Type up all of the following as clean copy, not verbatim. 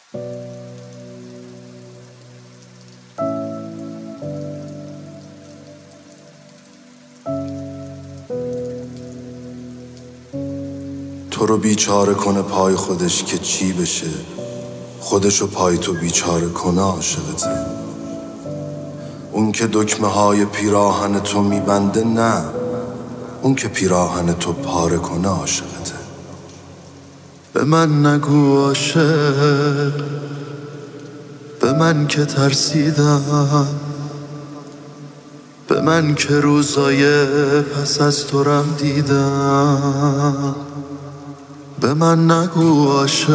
تو رو بیچاره کنه پای خودش که چی بشه، خودشو پای تو بیچاره کنه عاشقته. اون که دکمه های پیراهن تو میبنده نه، اون که پیراهن تو پاره کنه عاشقته. به من نگو عاشق، به من که ترسیدم، به من که روزای پس از تو رم دیدم. به من نگو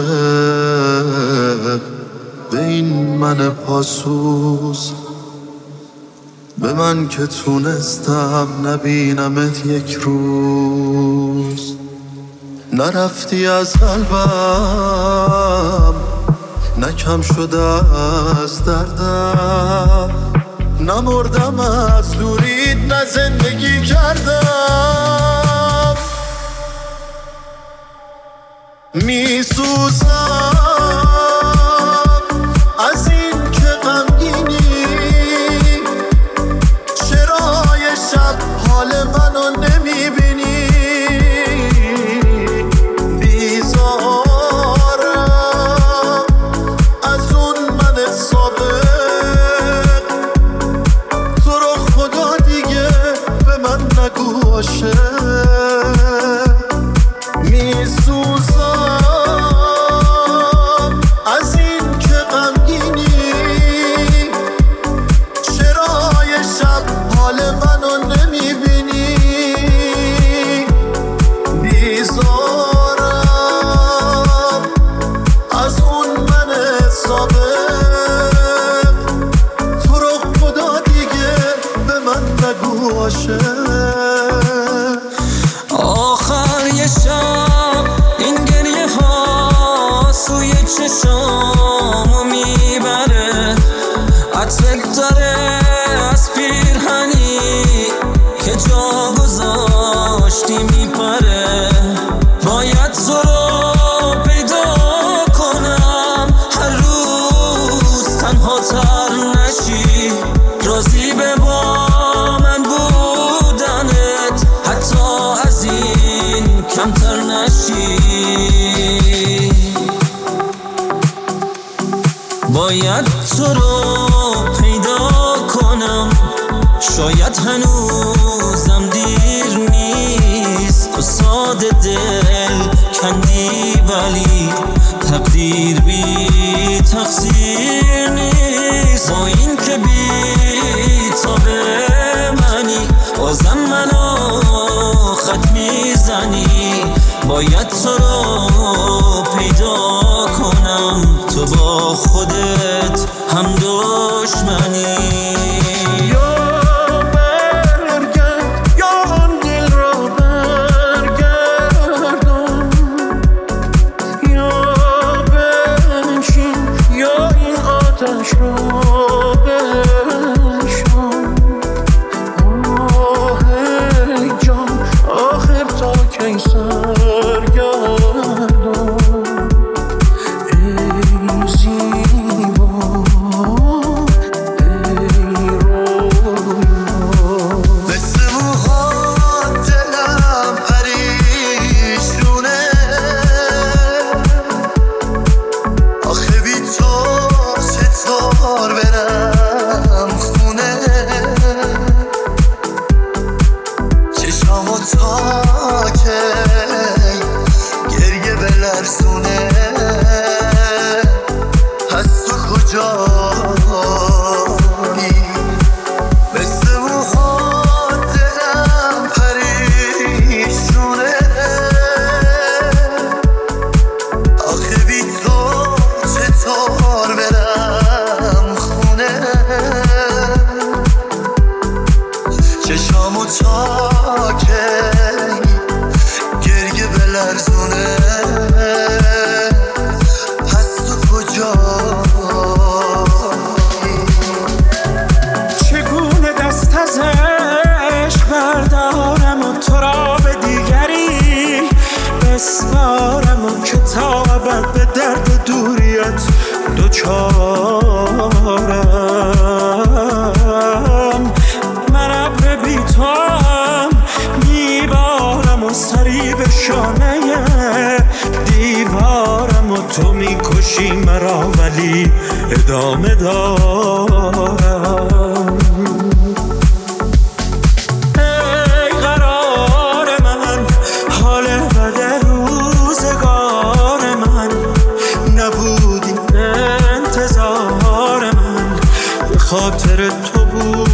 عاشق، به این من پاسوز، به من که تونستم نبینمت یک روز. نرفتی از قلبم، نکم شده از دردم، نمردم از دوریت، نه زندگی کردم. میسوزم از این که غمگینی، چرا یه شب حال منو نمیبینی؟ بیزارم از اون من سابق، تو رو خدا دیگه به من نگو عاشق. میسوزم از این که غمگینی، چرا یه شب حال منو نمیبینی؟ بیزارم از اون من سابق، تو رو خدا دیگه به من نگو عاشق. آخر یه شب این گریه ها سوی چشامو میبره، عطرت داره از پیرهنی که جا گذاشتی میپره. باید تو رو پیدا کنم، هر روز تنها تر نشی، راضی به با من بودنت، حتی از این کمتر نشی. باید تو رو پیدا کنم، شاید هنوزم دیر نیست. تو ساده دل کندی ولی تقدیر بی تقصیر نیست. با این که بی تابه منی، بازم منو خط میزنی. باید تو رو پیدا کنم، تو با خودت هم دشمنی. چشامو تا که گریه بلرزونه. میسپارم و که تا ابد به درد دوریت دوچارم. من ابر بی توام میبارم و سری به شانه دیوارم و تو میکشی مرا ولی ادامه دارم. ای قرار من، حال بد روزگار من، نبودی انتظار من به خاطر تو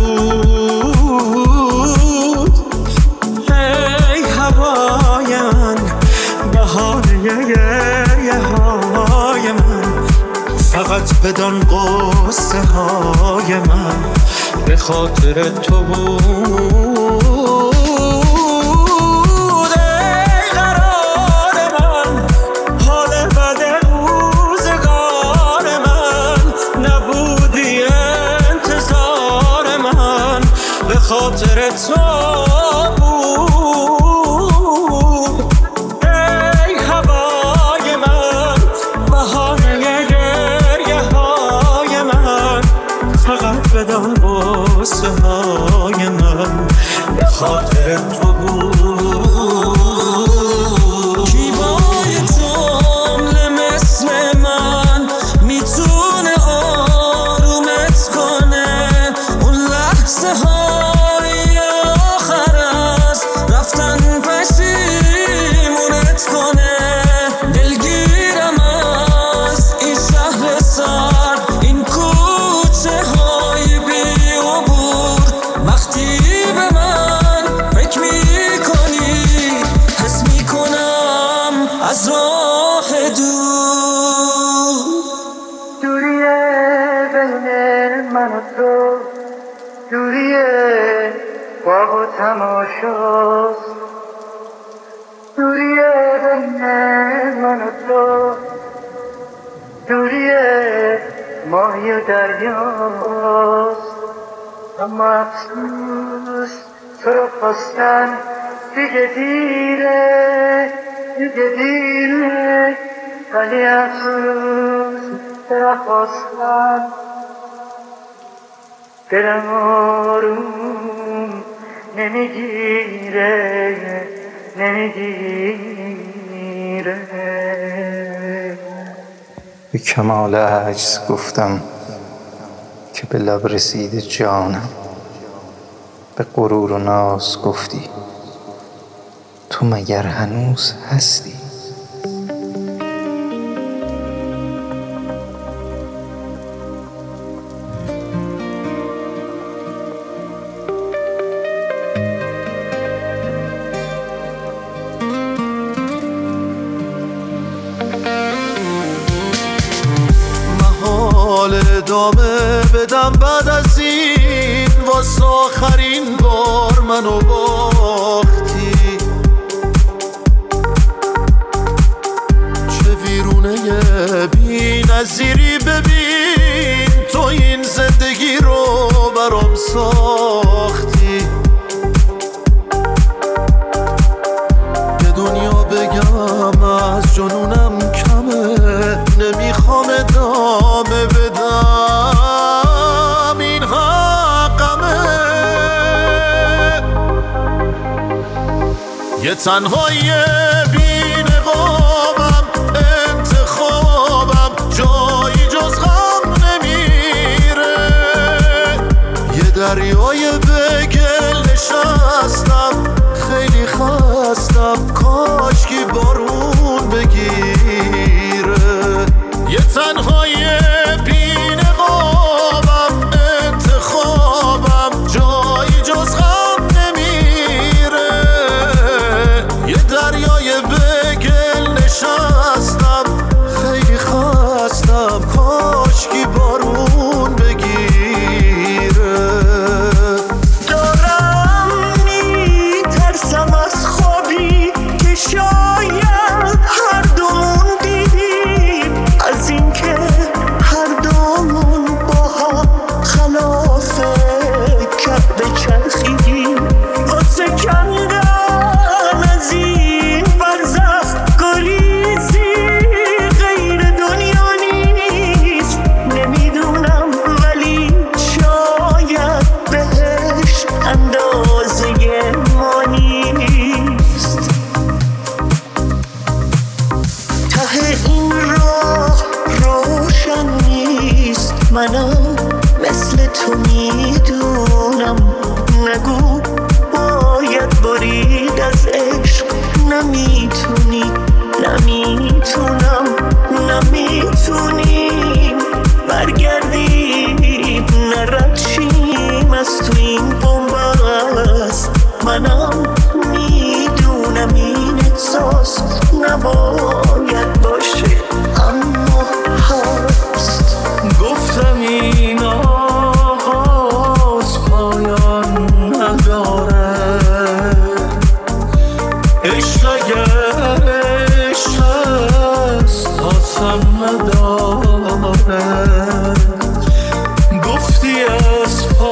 بود. ای هوای من، بهانه گریه های من، فقط بدان قصه های من به خاطر تو بود. ای قرار من، حال بد روزگار من، نبودی انتظار من به خاطر تو بود. ای هوای من، بهانه گریه های من، فقط بدان قصه های من به خاطر تو بود. کیبای جمله مثل من میتونه آرومت کنه، اون لحظه های آخر از رفتن پشیمونت کنه. دلگیرم از این شهر سر، این کوچه های بی عبور، وقتی به من فکر میکنی حس میکنم از راه دور. دوریه بین من و تو، دوریه باغ و تماشاست. دوریه بین من و تو، دوریه ماهی و دریاست. اما افسوس تو رو خواستن دیگه دیره، دیگه دیره، ولی افسوس تو رو خواستن دلم آروم نمیگیره، نمیگیره. به کمال عجز گفتم که به لب رسیده جانم. به غرور و ناز گفتی تو مگر هنوز هستی؟ ادامه بدم بعد از این، واسه آخرین بار منو باختی. چه ویرونه بی نظیری، ببین تو این زندگی رو برام ساختی. به دنیا بگم از جنونم کمه، نمیخوام ادامه بدم، این حقمه. یه تنهایی بی نقابم، انتخابم جایی جز غم نمیره. یه دریای به گل نشستم، خیلی خستم، کاشکی بارون بگیره. یه تنهایی بی نقابم، انتخابم جایی جز غم نمیره. یه دریای منم مثل تو میدونم، نگو باید برید از عشق، نمیتونی نمیتونم نمیتونیم برگردیم نرد شیم از تو این بنبست. منم میدونم این احساس نباید باشه اما هست. گفتم این آغاز پایان نداره، عشق اگر عشق است آسان نداره. گفتی از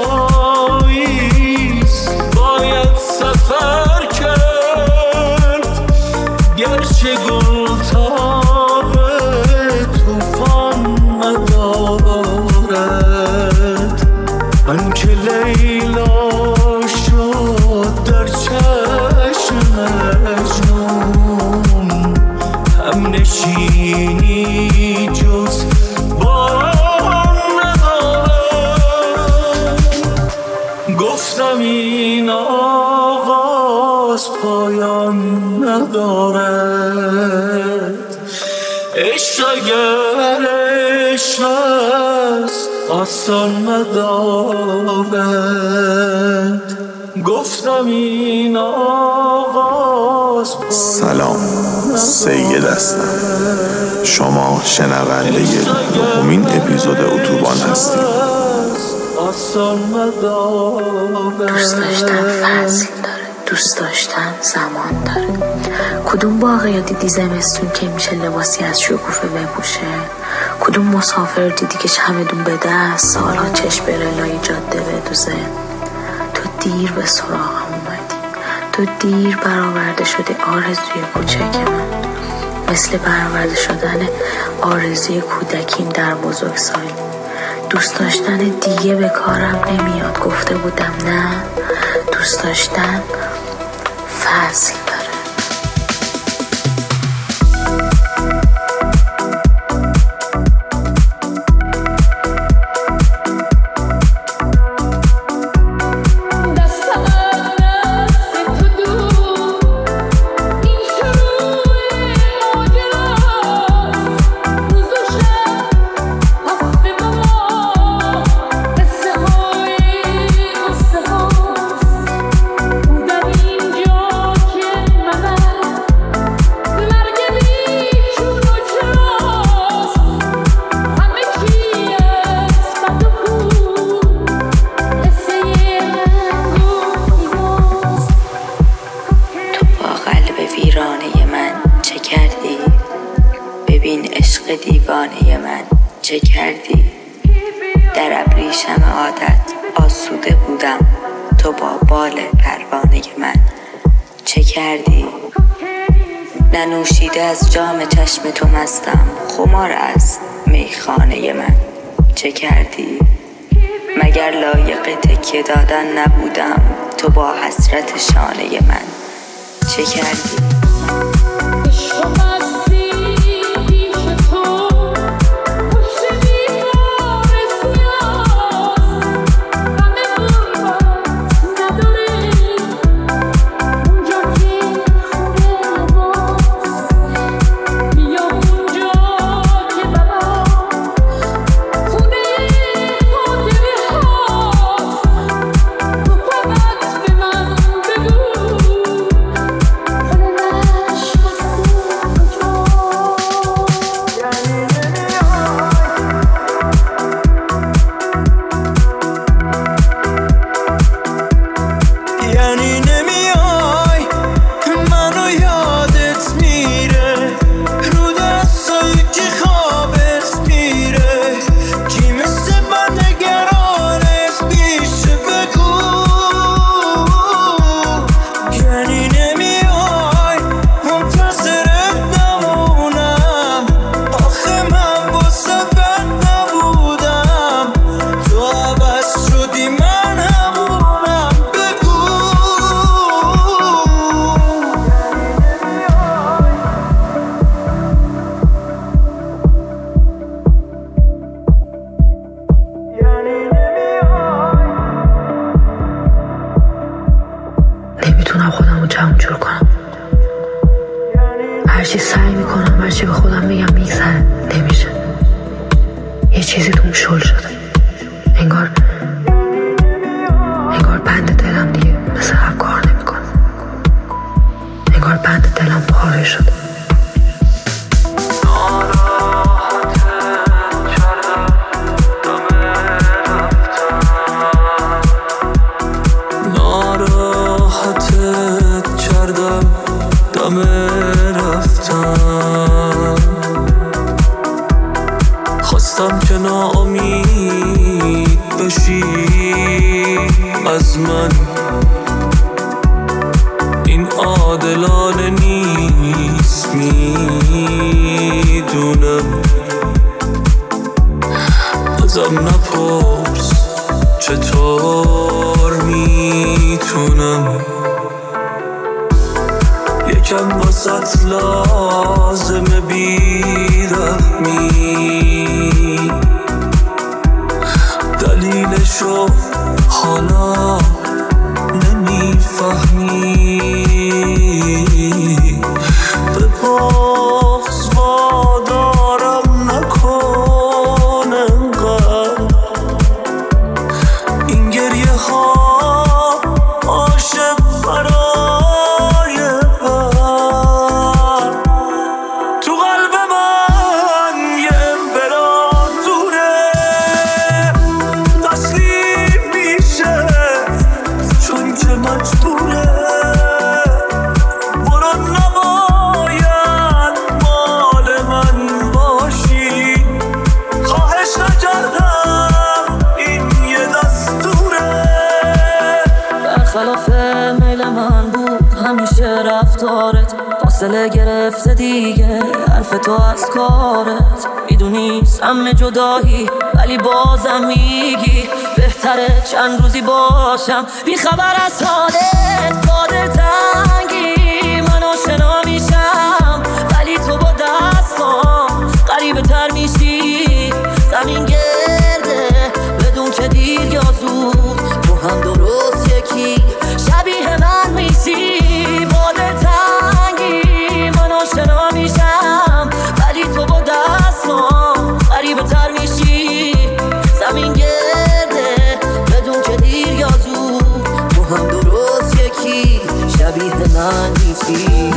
پاییز باید سفر کرد، گرچه گل تاب توفان ندارد. من که لیلا شد در چشم مجنون، هم نشینی جز باران ندارد. گفتم این آغاز پایان ندارد، عشق اگر عشق است آسان ندارد. گفتم این آغاز سلام، سید هستم. شما شنونده نهمین اپیزود اتوبان هستید. دوست داشتن فصل داره، دوست داشتن زمان داره. کدوم باغ یا دیدی زمستون که میشه لباسی از شکوفه بپوشه؟ کدوم مسافر دیدی که چمدون به دست سالها چشم بره لای جاده بدوزه؟ تو دیر به سراغم اومدی، تو دیر برآورده شده آرزوی کوچک من، مثل برآورده شدن آرزوی کودکیم در بزرگسالی. دوست داشتن دیگه به کارم نمیاد، گفته بودم نه. دوست داشتن فصل داره. دیوانه من چه کردی؟ در ابریشم عادت آسوده بودم، تو با بال پروانه من چه کردی؟ ننوشیده از جام چشم تو مستم، خمار از میخانه من چه کردی؟ مگر لایق تکیه دادن نبودم، تو با حسرت شانه من چه کردی؟ سعی میکنم هرچی به خودم بگم میگذره، نمیشه. یه چیزی توم شل شده، انگار بند دلم دیگه مثل قبل کار نمیکنه، انگار بند دلم پاره شده. ناراحتت کردم دم رفتم، خواستم که ناامید بشی از من، این عادلانه نیست میدونم، ازم نپرس چطور میتونم، یکم واسط لازمه بیرحمی، دلیلشو حالا نمیفهمی، به بغض وادارم نکن انقدر، این گریه ها عاشق برای بر، تو قلب من یه امپراتوره تسلیم میشه چون که مجبوره، برو نباید مال من باشی، خواهش نکردم این یه دستوره، برخلاف میل من بود همیشه رفتارت، فاصله گرفته دیگه حرف تو از کارت، میدونی سم جدایی ولی بازم میگی بهتره چند روزی باشم بی خبر از حالت، با دلتنگی من آشنا میشم ولی تو با دستام قریبه تر میشی، زمین گرده بدون که دیر یا زود، تو هم درست یکی شبیه من میشی، با دلتنگی من آشنا میشم ولی تو با دستام قریبه تر میشی، زمین گرده بدون که دیر یا زود، تو هم درست یکی شبیه من میشی.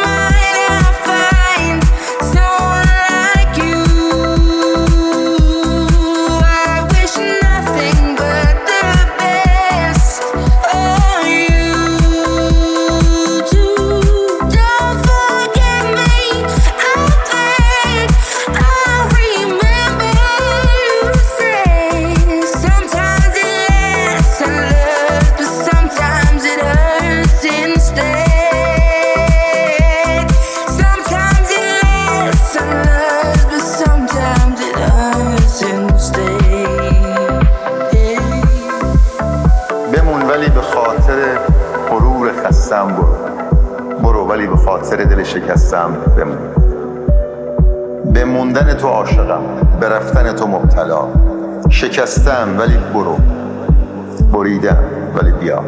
برو ولی به خاطر دل شکستم بمون، به موندن تو عاشقم، به رفتن تو مبتلا، شکستم ولی برو، بریدم ولی بیا،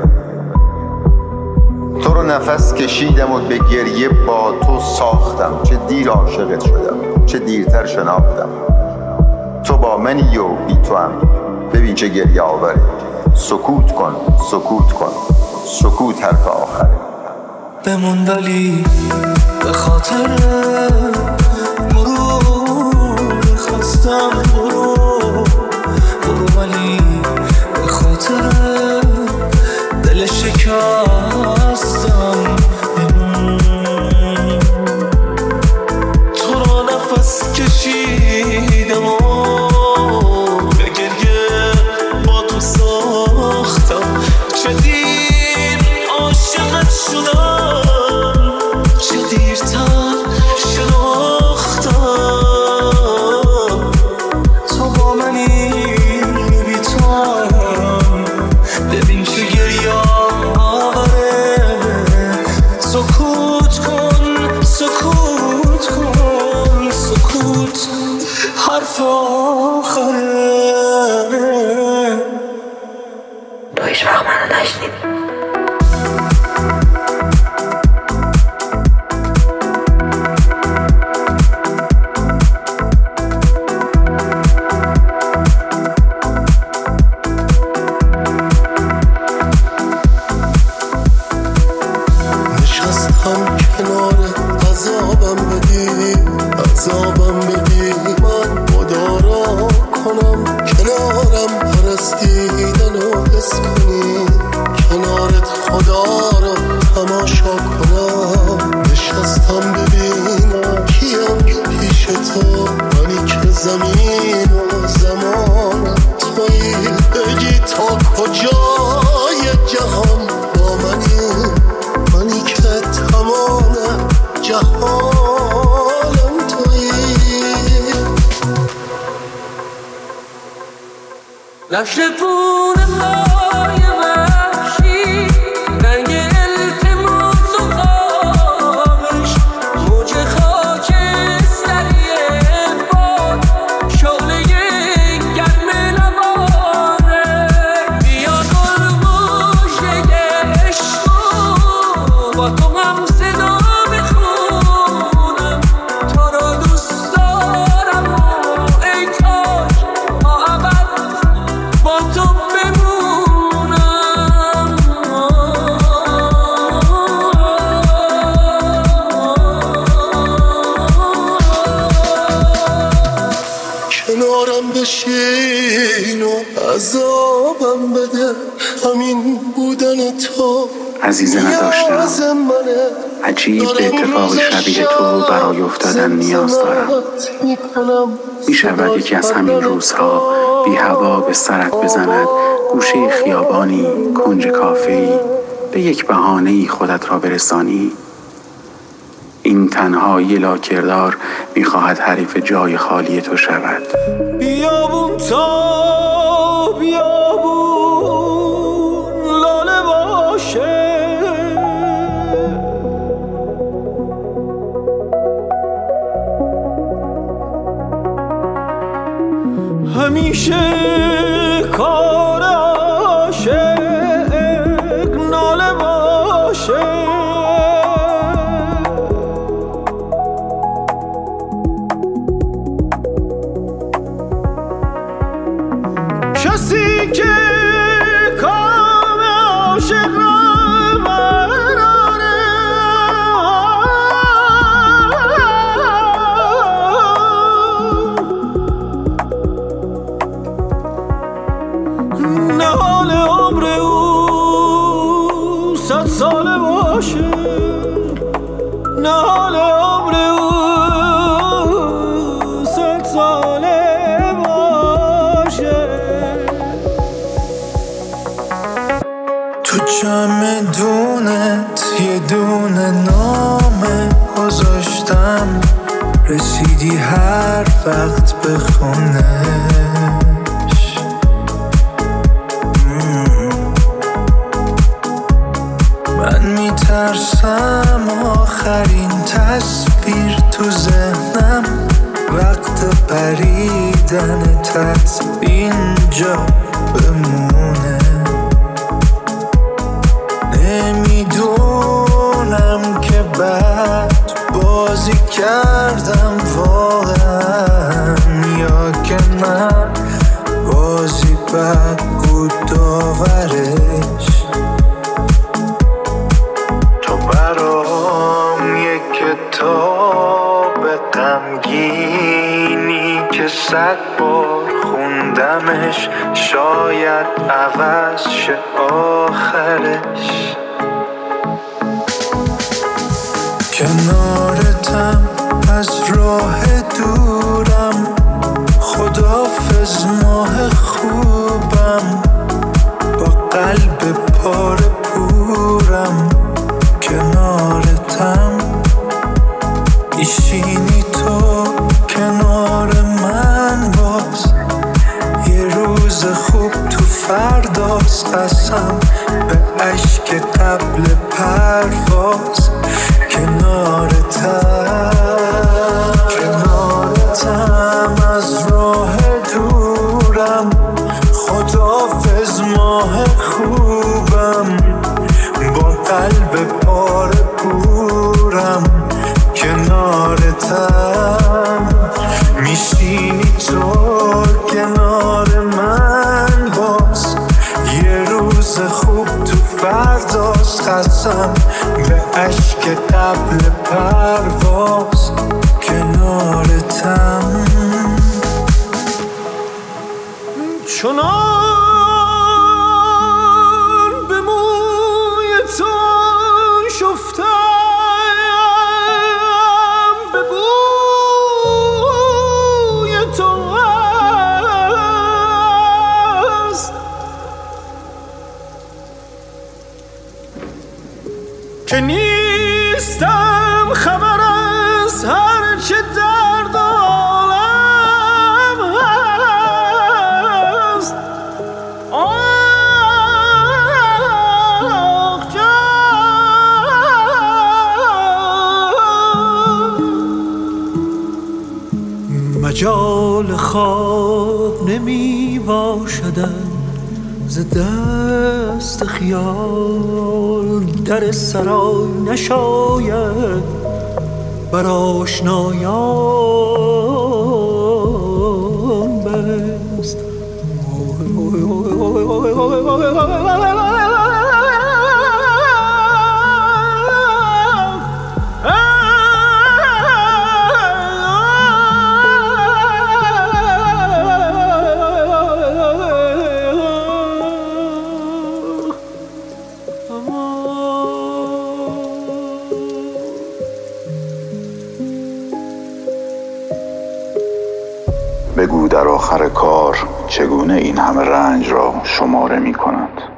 تو رو نفس کشیدم و به گریه با تو ساختم، چه دیر عاشقت شدم چه دیرتر شناختم، تو با منی و بی تو هم ببین چه گریه آوره، سکوت کن سکوت کن، سکوت حرف آخره، بمون ولی به خاطر مرور خواستم، برو ولی به خاطر دل شکستم، تو را نفس کشیدم و به گریه با تو ساختم، چه دیر عاشقت شدم چه دیرتر شناختم، تو با منی بی تو هم ببین چه گریه آوره، سکوت کن سکوت کن، سکوت حرف آخره. تو هیچ وقت منو نشنیدی. دشت پونه های وحشی رنگ التماس و خوابش موج خاکستری باد شعله گرم نواره بیا گل مژده عشق با تو هم صدا بخونم تو رو دوست دارم و ای کاش تا ابد با تو بمونم کنارم بشین و عذابم بده همین بودن تو عزیزه نداشتم عجیب به اتفاق شبیه تو برای افتادن نیاز دارم. می شود یکی از همین روزها بی هوا به سرت بزند گوشه خیابانی کنج کافه‌ای به یک بهانه‌ای خودت را برسانی. این تنهایی لاکردار می خواهد حریف جای خالی تو شود. بیابون تا بیابون لاله باشه همیشه کار عاشق ناله باشه کسی که کام عاشق را براره نه حال عمر او 100 ساله باشه نه حال عمر او 100 ساله تو چمدونت یه دونه نامه گذاشتم رسیدی هر وقت به خونش من میترسم آخرین تصویر تو ذهنم وقت پریدنت از اینجا بمونه نمیدونم که بعد بازی کردم واقعا یا که نه بازی بد بود داورش تو برام یک کتاب غمگینی که 100 بار خوندمش شاید عوض شه آخرش کنارتم از راه دورم خداحافظ ماه خوبم با قلب پاره پورم کنارتم میشینی تو کنار من باز یه روز خوب تو فرداست قسم به اشک قبل پرواز کنارتم از راه دورم خداحافظ ماه خوبم با قلب پاره پورم کنارتم میشینی تو کنار من باز یه روز خوب تو فرداست قسم به اشک قبل پرواز کنارتم چنان به موی تو شفتم به بوی تو هست که نیستم خبر از هر چه درد عالم هست مجال خواب نمی باشدن ز دست خیال در سرای نشاید بر آشنایان بست. بگو در آخر کار چگونه این همه رنج را شماره می کنند؟